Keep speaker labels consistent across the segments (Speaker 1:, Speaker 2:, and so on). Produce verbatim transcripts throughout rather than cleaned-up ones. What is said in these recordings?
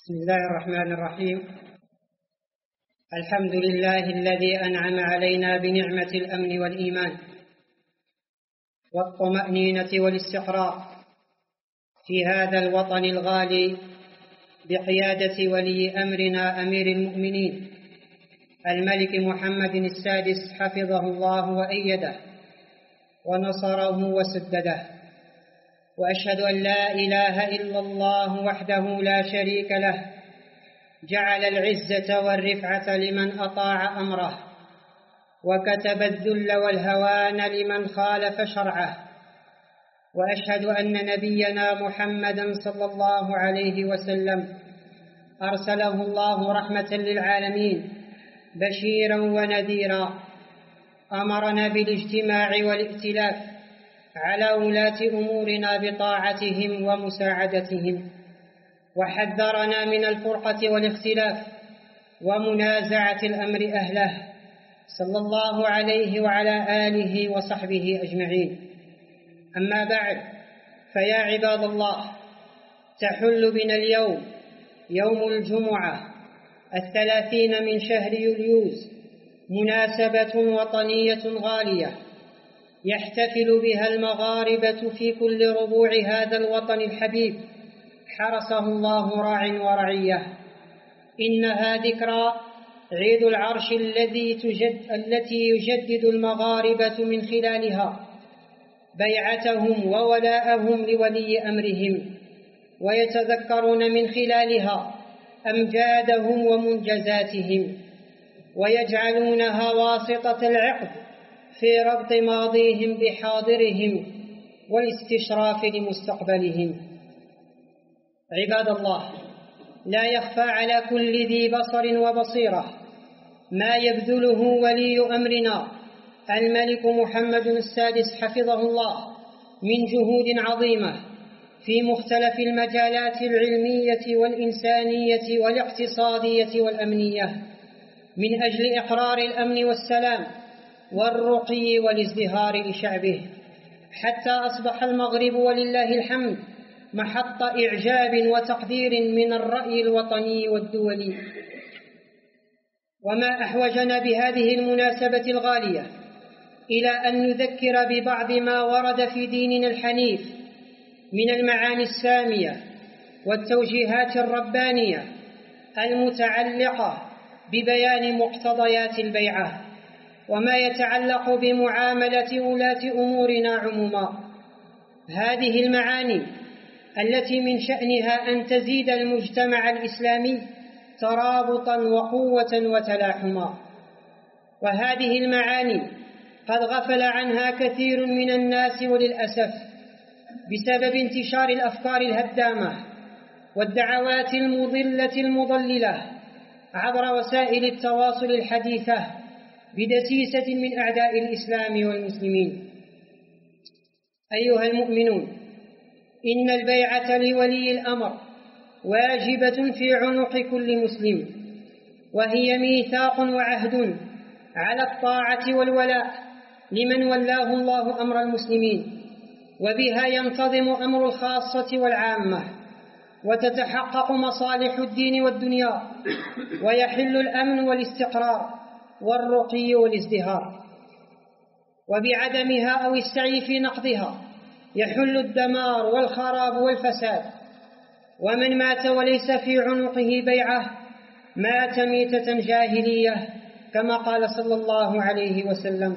Speaker 1: بسم الله الرحمن الرحيم. الحمد لله الذي أنعم علينا بنعمة الأمن والإيمان والطمأنينة والاستقرار في هذا الوطن الغالي بقيادة ولي أمرنا أمير المؤمنين الملك محمد السادس حفظه الله وأيده ونصره وسدده، وأشهد أن لا إله إلا الله وحده لا شريك له جعل العزة والرفعة لمن أطاع أمره، وكتب الذل والهوان لمن خالف شرعه. وأشهد أن نبينا محمدًا صلى الله عليه وسلم أرسله الله رحمة للعالمين بشيرًا ونذيرًا، أمرنا بالاجتماع والائتلاف على ولاة أمورنا بطاعتهم ومساعدتهم، وحذرنا من الفرقة والاختلاف ومنازعة الأمر أهله، صلى الله عليه وعلى آله وصحبه أجمعين. أما بعد، فيا عباد الله، تحل بنا اليوم يوم الجمعة الثلاثين من شهر يوليوز مناسبة وطنية غالية يحتفل بها المغاربة في كل ربوع هذا الوطن الحبيب حرسه الله راع ورعية. إنها ذكرى عيد العرش الذي تجد التي يجدد المغاربة من خلالها بيعتهم وولاءهم لولي أمرهم، ويتذكرون من خلالها أمجادهم ومنجزاتهم، ويجعلونها واسطة العقد في ربط ماضيهم بحاضرهم والاستشراف لمستقبلهم. عباد الله، لا يخفى على كل ذي بصر وبصيرة ما يبذله ولي أمرنا الملك محمد السادس حفظه الله من جهود عظيمة في مختلف المجالات العلمية والإنسانية والاقتصادية والأمنية من أجل إقرار الأمن والسلام والرقي والازدهار لشعبه، حتى أصبح المغرب ولله الحمد محط إعجاب وتقدير من الرأي الوطني والدولي. وما أحوجنا بهذه المناسبة الغالية إلى أن نذكر ببعض ما ورد في ديننا الحنيف من المعاني السامية والتوجيهات الربانية المتعلقة ببيان مقتضيات البيعة وما يتعلق بمعاملة ولاة أمورنا عموما. هذه المعاني التي من شأنها أن تزيد المجتمع الإسلامي ترابطا وقوة وتلاحما، وهذه المعاني قد غفل عنها كثير من الناس وللأسف بسبب انتشار الأفكار الهدامة والدعوات المضلة المضللة عبر وسائل التواصل الحديثة بدسيسة من أعداء الإسلام والمسلمين. أيها المؤمنون، إن البيعة لولي الأمر واجبة في عنق كل مسلم، وهي ميثاق وعهد على الطاعة والولاء لمن ولاه الله أمر المسلمين، وبها ينتظم أمر الخاصة والعامة، وتتحقق مصالح الدين والدنيا، ويحل الأمن والاستقرار والرقي والازدهار. وبعدمها أو السعي في نقضها يحل الدمار والخراب والفساد. ومن مات وليس في عنقه بيعة مات ميتة جاهلية، كما قال صلى الله عليه وسلم.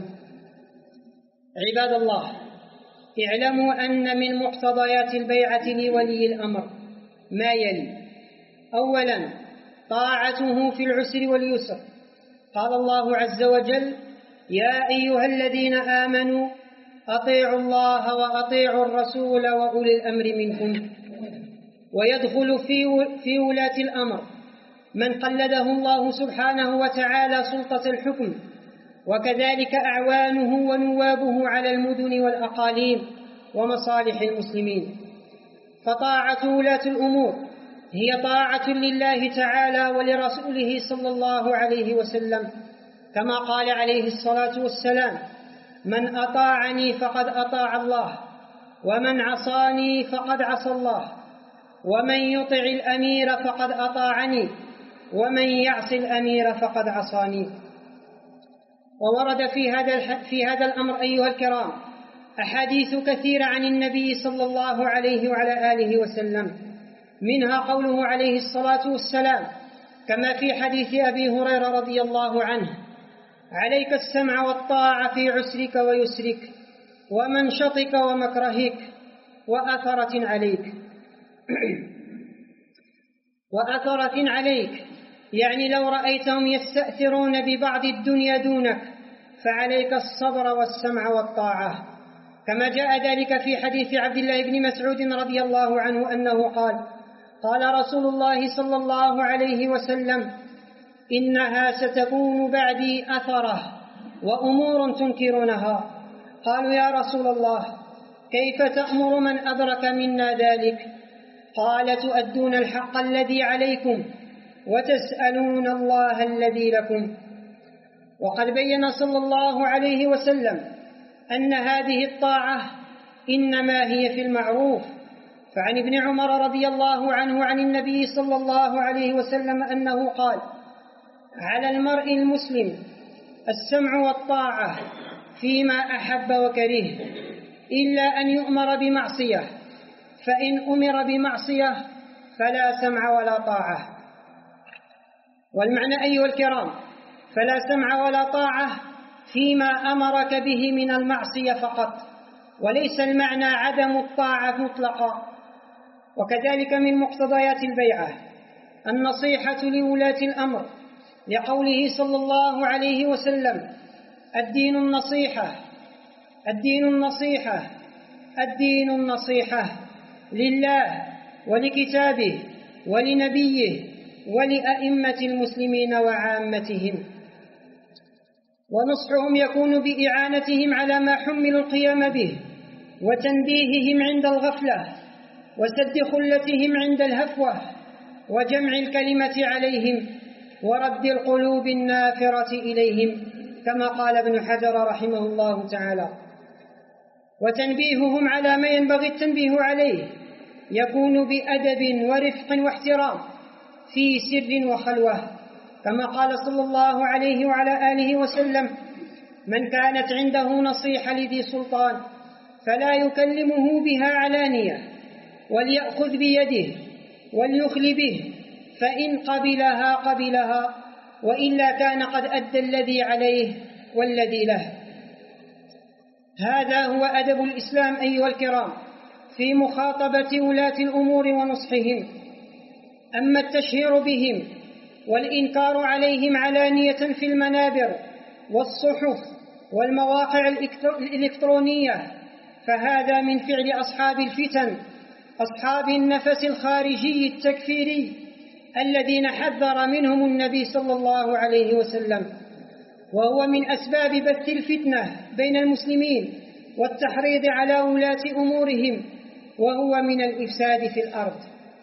Speaker 1: عباد الله، اعلموا أن من مقتضيات البيعة لولي الأمر ما يلي: أولا، طاعته في العسر واليسر. قال الله عز وجل: يا أيها الذين آمنوا أطيعوا الله وأطيعوا الرسول وأولي الأمر منكم. ويدخل في في ولاة الأمر من قلده الله سبحانه وتعالى سلطة الحكم، وكذلك أعوانه ونوابه على المدن والأقاليم ومصالح المسلمين. فطاعة ولاة الأمور هي طاعة لله تعالى ولرسوله صلى الله عليه وسلم، كما قال عليه الصلاة والسلام: من أطاعني فقد أطاع الله، ومن عصاني فقد عصى الله. ومن يطع الأمير فقد أطاعني ومن يعص الأمير فقد عصاني. وورد في هذا في هذا الأمر أيها الكرام أحاديث كثيرة عن النبي صلى الله عليه وعلى آله وسلم، منها قوله عليه الصلاة والسلام كما في حديث أبي هريرة رضي الله عنه: عليك السمع والطاعة في عسرك ويسرك ومنشطك ومكرهك وأثرة عليك وأثرة عليك، يعني لو رأيتهم يستأثرون ببعض الدنيا دونك فعليك الصبر والسمع والطاعة، كما جاء ذلك في حديث عبد الله بن مسعود رضي الله عنه أنه قال: قال رسول الله صلى الله عليه وسلم: إنها ستكون بعدي أثرة وأمور تنكرونها. قالوا: يا رسول الله كيف تأمر من أدرك منا ذلك؟ قال: تؤدون الحق الذي عليكم وتسألون الله الذي لكم. وقد بين صلى الله عليه وسلم أن هذه الطاعة إنما هي في المعروف، فعن ابن عمر رضي الله عنه عن النبي صلى الله عليه وسلم أنه قال: على المرء المسلم السمع والطاعة فيما أحب وكره، إلا أن يؤمر بمعصية، فإن أمر بمعصية فلا سمع ولا طاعة. والمعنى أيها الكرام فلا سمع ولا طاعة فيما أمرك به من المعصية فقط، وليس المعنى عدم الطاعة مطلقا. وكذلك من مقتضيات البيعة النصيحة لولاة الأمر، لقوله صلى الله عليه وسلم: الدين النصيحة الدين النصيحة الدين النصيحة لله ولكتابه ولنبيه ولأئمة المسلمين وعامتهم. ونصحهم يكون بإعانتهم على ما حملوا القيام به، وتنبيههم عند الغفلة، وسد خلتهم عند الهفوة، وجمع الكلمة عليهم، ورد القلوب النافرة إليهم، كما قال ابن حجر رحمه الله تعالى. وتنبيههم على ما ينبغي التنبيه عليه يكون بأدب ورفق واحترام في سر وخلوة، كما قال صلى الله عليه وعلى آله وسلم: من كانت عنده نصيحة لذي سلطان فلا يكلمه بها علانية، وليأخذ بيده وليخل به، فإن قبلها قبلها، وإلا كان قد أدى الذي عليه والذي له. هذا هو أدب الإسلام أيها الكرام في مخاطبة ولاة الأمور ونصحهم. أما التشهير بهم والإنكار عليهم علانية في المنابر والصحف والمواقع الإلكترونية فهذا من فعل أصحاب الفتن، أصحاب النفس الخارجي التكفيري الذين حذر منهم النبي صلى الله عليه وسلم، وهو من أسباب بث الفتنة بين المسلمين والتحريض على ولاة أمورهم، وهو من الإفساد في الأرض.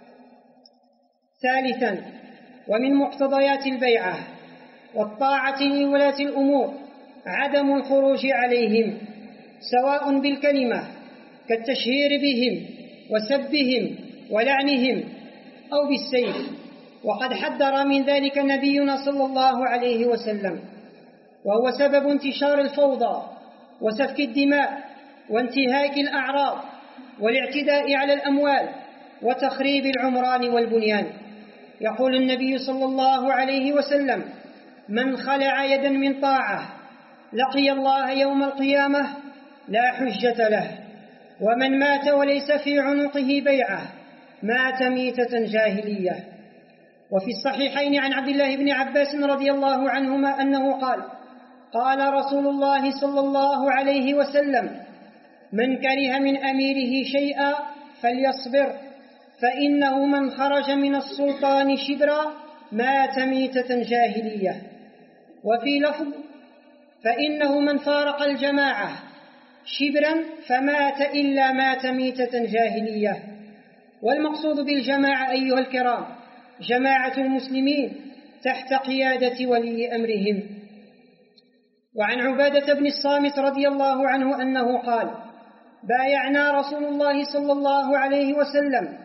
Speaker 1: ثالثا، ومن مقتضيات البيعة والطاعة لولاة الأمور عدم الخروج عليهم سواء بالكلمة كالتشهير بهم وسبهم ولعنهم، أو بالسيف، وقد حذر من ذلك نبينا صلى الله عليه وسلم، وهو سبب انتشار الفوضى وسفك الدماء وانتهاك الأعراض والاعتداء على الأموال وتخريب العمران والبنيان. يقول النبي صلى الله عليه وسلم: من خلع يدا من طاعة لقي الله يوم القيامة لا حجة له، ومن مات وليس في عنقه بيعة مات ميتة جاهلية. وفي الصحيحين عن عبد الله بن عباس رضي الله عنهما أنه قال: قال رسول الله صلى الله عليه وسلم: من كره من أميره شيئا فليصبر، فإنه من خرج من السلطان شبرا مات ميتة جاهلية. وفي لفظ: فإنه من فارق الجماعة شبرا فمات إلا مات ميتة جاهلية. والمقصود بالجماعة أيها الكرام جماعة المسلمين تحت قيادة ولي أمرهم. وعن عبادة بن الصامت رضي الله عنه أنه قال: بايعنا رسول الله صلى الله عليه وسلم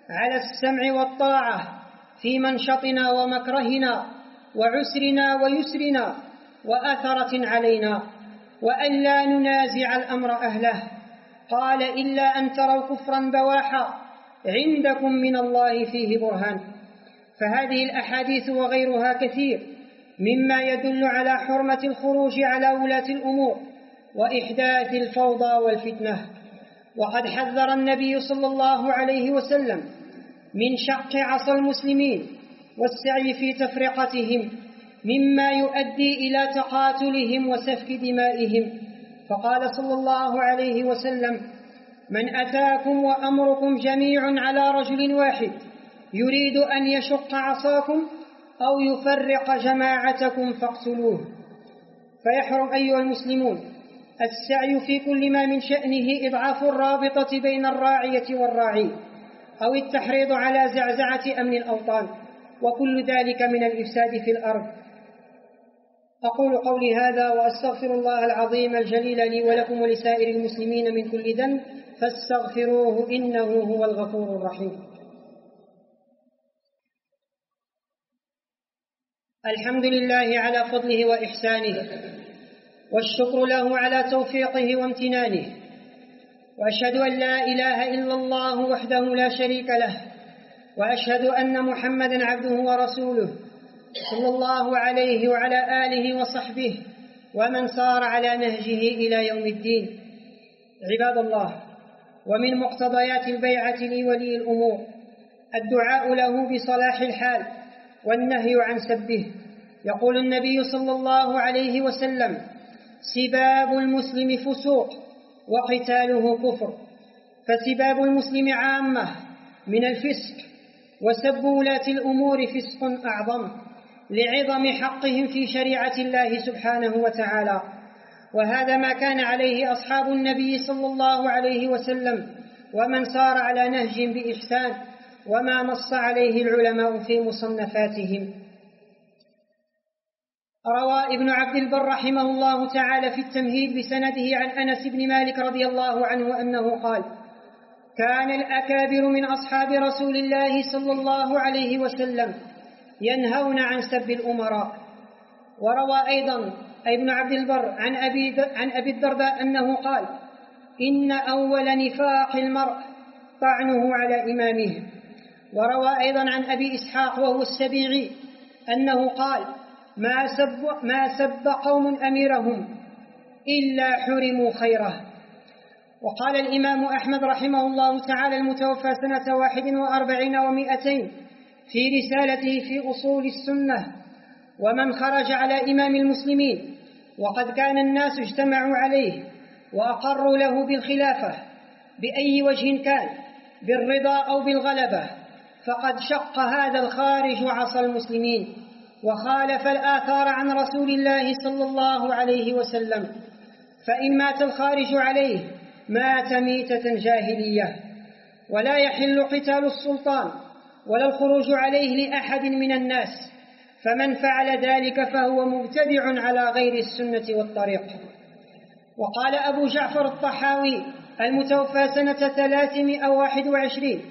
Speaker 1: على السمع والطاعة في منشطنا ومكرهنا وعسرنا ويسرنا وأثرة علينا، وأن لا ننازع الأمر أهله. قال: إلا أن تروا كفرا بواحا عندكم من الله فيه برهان. فهذه الأحاديث وغيرها كثير مما يدل على حرمة الخروج على ولاة الأمور وإحداث الفوضى والفتنة. وقد حذر النبي صلى الله عليه وسلم من شق عصا المسلمين والسعي في تفرقتهم مما يؤدي إلى تقاتلهم وسفك دمائهم، فقال صلى الله عليه وسلم: من أتاكم وأمركم جميع على رجل واحد يريد أن يشق عصاكم أو يفرق جماعتكم فاقتلوه. فيحرم أيها المسلمون السعي في كل ما من شأنه إضعاف الرابطة بين الراعية والراعي أو التحريض على زعزعة أمن الأوطان، وكل ذلك من الإفساد في الأرض. أقول قولي هذا وأستغفر الله العظيم الجليل لي ولكم ولسائر المسلمين من كل ذنب فاستغفروه إنه هو الغفور الرحيم. الحمد لله على فضله وإحسانه، والشكر له على توفيقه وامتنانه، وأشهد أن لا إله إلا الله وحده لا شريك له، وأشهد أن محمدًا عبده ورسوله صلى الله عليه وعلى آله وصحبه ومن صار على نهجه إلى يوم الدين. عباد الله، ومن مقتضيات البيعة لولي الأمور الدعاء له بصلاح الحال والنهي عن سبه. يقول النبي صلى الله عليه وسلم: سباب المسلم فسوق وقتاله كفر. فسباب المسلم عامة من الفسق، وسب ولاة الأمور فسق أعظم لعظم حقهم في شريعة الله سبحانه وتعالى. وهذا ما كان عليه أصحاب النبي صلى الله عليه وسلم ومن سار على نهج بإحسان، وما نص عليه العلماء في مصنفاتهم. روى ابن عبد البر رحمه الله تعالى في التمهيد بسنده عن أنس بن مالك رضي الله عنه أنه قال: كان الأكابر من أصحاب رسول الله صلى الله عليه وسلم ينهون عن سب الأمراء. وروى أيضا ابن عبد البر عن أبي, عن أبي الدرداء أنه قال: إن أول نفاق المرء طعنه على إمامه. وروى أيضا عن أبي إسحاق وهو السبيعي أنه قال: ما سب, ما سب قوم أميرهم إلا حرموا خيره. وقال الإمام أحمد رحمه الله تعالى المتوفى سنة واحد وأربعين ومائتين في رسالته في أصول السنة: ومن خرج على إمام المسلمين وقد كان الناس اجتمعوا عليه وأقروا له بالخلافة بأي وجه كان، بالرضا أو بالغلبة، فقد شق هذا الخارج عصا المسلمين وخالف الآثار عن رسول الله صلى الله عليه وسلم. فإن مات الخارج عليه مات ميتة جاهلية. ولا يحل قتال السلطان ولا الخروج عليه لأحد من الناس، فمن فعل ذلك فهو مبتدع على غير السنة والطريق. وقال أبو جعفر الطحاوي المتوفى سنة ثلاثمائة وواحد وعشرين: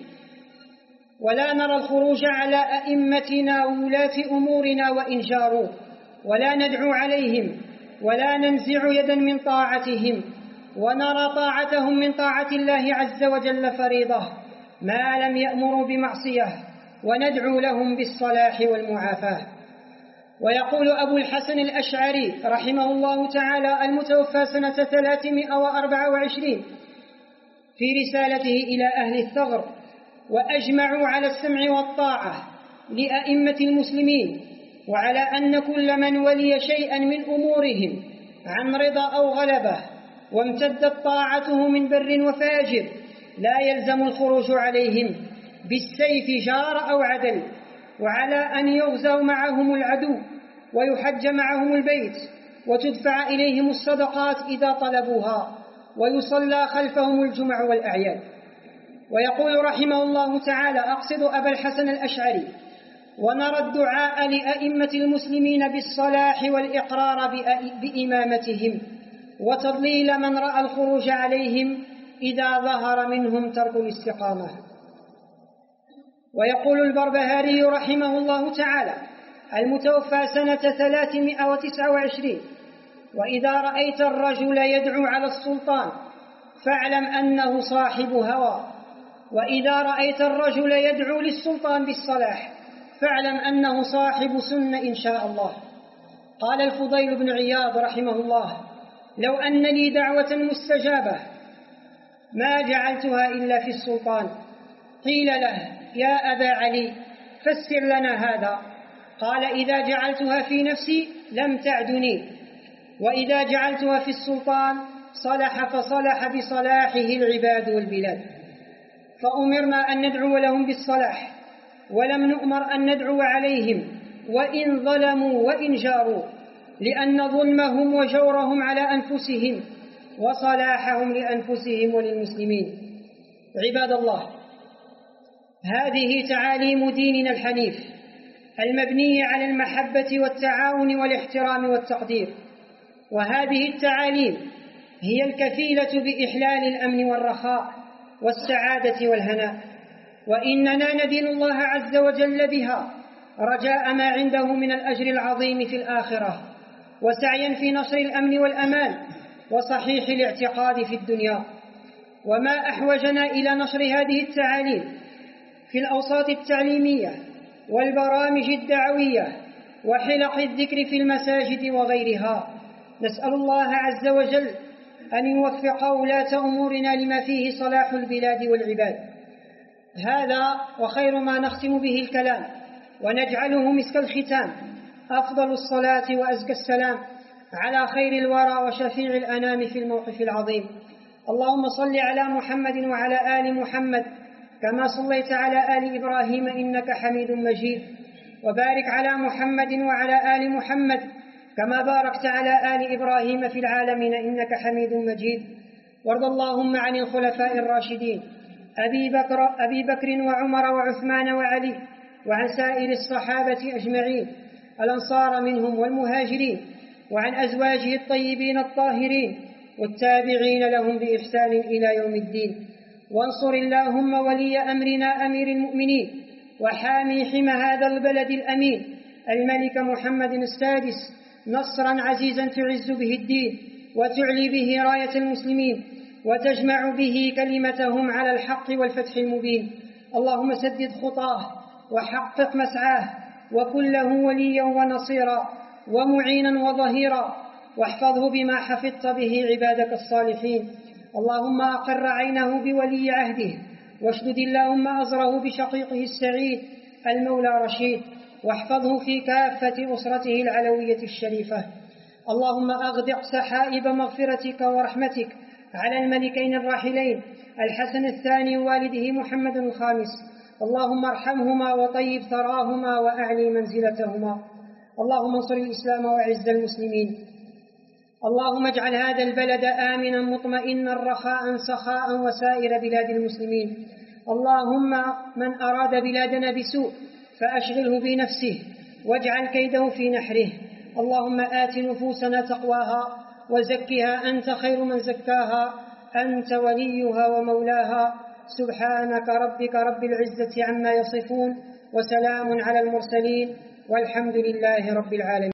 Speaker 1: ولا نرى الخروج على أئمتنا وولاة أمورنا وإن جاروا، ولا ندعو عليهم، ولا ننزع يدا من طاعتهم، ونرى طاعتهم من طاعة الله عز وجل فريضة ما لم يأمروا بمعصية، وندعو لهم بالصلاح والمعافاة. ويقول أبو الحسن الأشعري رحمه الله تعالى المتوفى سنة ثلاثمائة وأربعة وعشرين في رسالته إلى أهل الثغر: وأجمعوا على السمع والطاعة لأئمة المسلمين، وعلى أن كل من ولي شيئا من أمورهم عن رضا أو غلبة وامتدت طاعته من بر وفاجر لا يلزم الخروج عليهم بالسيف جار أو عدل، وعلى أن يغزوا معهم العدو ويحج معهم البيت وتدفع إليهم الصدقات إذا طلبوها ويصلى خلفهم الجمع والأعياد. ويقول رحمه الله تعالى: أقصد أبا الحسن الأشعري: ونرى الدعاء لأئمة المسلمين بالصلاح والإقرار بإمامتهم، وتضليل من رأى الخروج عليهم إذا ظهر منهم ترك الاستقامة. ويقول البربهاري رحمه الله تعالى المتوفى سنة ثلاثمائة وتسعة وعشرين: وإذا رأيت الرجل يدعو على السلطان فاعلم أنه صاحب هوى، وإذا رأيت الرجل يدعو للسلطان بالصلاح فاعلم أنه صاحب سنة إن شاء الله. قال الفضيل بن عياض رحمه الله: لو أن لي دعوة مستجابة ما جعلتها إلا في السلطان. قيل له: يا أبا علي فسر لنا هذا. قال: إذا جعلتها في نفسي لم تعدني، وإذا جعلتها في السلطان صلح فصلح بصلاحه العباد والبلاد. فأمرنا أن ندعو لهم بالصلاح، ولم نؤمر أن ندعو عليهم وإن ظلموا وإن جاروا، لأن ظلمهم وجورهم على أنفسهم وصلاحهم لأنفسهم وللمسلمين. عباد الله، هذه تعاليم ديننا الحنيف المبني على المحبة والتعاون والاحترام والتقدير، وهذه التعاليم هي الكفيلة بإحلال الأمن والرخاء والسعادة والهناء، وإننا ندين الله عز وجل بها رجاء ما عنده من الأجر العظيم في الآخرة، وسعيا في نشر الأمن والأمان وصحيح الاعتقاد في الدنيا. وما أحوجنا إلى نشر هذه التعاليم في الأوساط التعليمية والبرامج الدعوية وحلق الذكر في المساجد وغيرها. نسأل الله عز وجل أن يوفق ولاة أمورنا لما فيه صلاح البلاد والعباد. هذا وخير ما نختم به الكلام ونجعله مسك الختام، أفضل الصلاة وأزكى السلام على خير الورى وشفيع الأنام في الموقف العظيم. اللهم صل على محمد وعلى آل محمد كما صليت على آل إبراهيم إنك حميد مجيد، وبارك على محمد وعلى آل محمد كما باركت على آل إبراهيم في العالمين إنك حميد مجيد. وارض اللهم عن الخلفاء الراشدين أبي بكر, أبي بكر وعمر وعثمان وعلي، وعن سائر الصحابة أجمعين الأنصار منهم والمهاجرين، وعن أزواجه الطيبين الطاهرين والتابعين لهم بإحسان إلى يوم الدين. وانصر اللهم ولي أمرنا أمير المؤمنين وحامي حمى هذا البلد الأمين الملك محمد السادس نصرا عزيزا تعز به الدين وتعلي به راية المسلمين وتجمع به كلمتهم على الحق والفتح المبين. اللهم سدد خطاه وحقق مسعاه وكن له وليا ونصيرا ومعينا وظهيرا، واحفظه بما حفظت به عبادك الصالحين. اللهم أقر عينه بولي عهده، واشدد اللهم أزره بشقيقه السعيد المولى رشيد، واحفظه في كافة أسرته العلوية الشريفة. اللهم أغدق سحائب مغفرتك ورحمتك على الملكين الراحلين الحسن الثاني ووالده محمد الخامس، اللهم ارحمهما وطيب ثراهما وأعلي منزلتهما. اللهم انصر الإسلام وأعز المسلمين. اللهم اجعل هذا البلد آمنا مطمئنا رخاء سخاء وسائر بلاد المسلمين. اللهم من أراد بلادنا بسوء فأشغله بنفسه واجعل كيده في نحره. اللهم آت نفوسنا تقواها وزكها أنت خير من زكاها، أنت وليها ومولاها. سبحانك ربك رب العزة عما يصفون، وسلام على المرسلين، والحمد لله رب العالمين.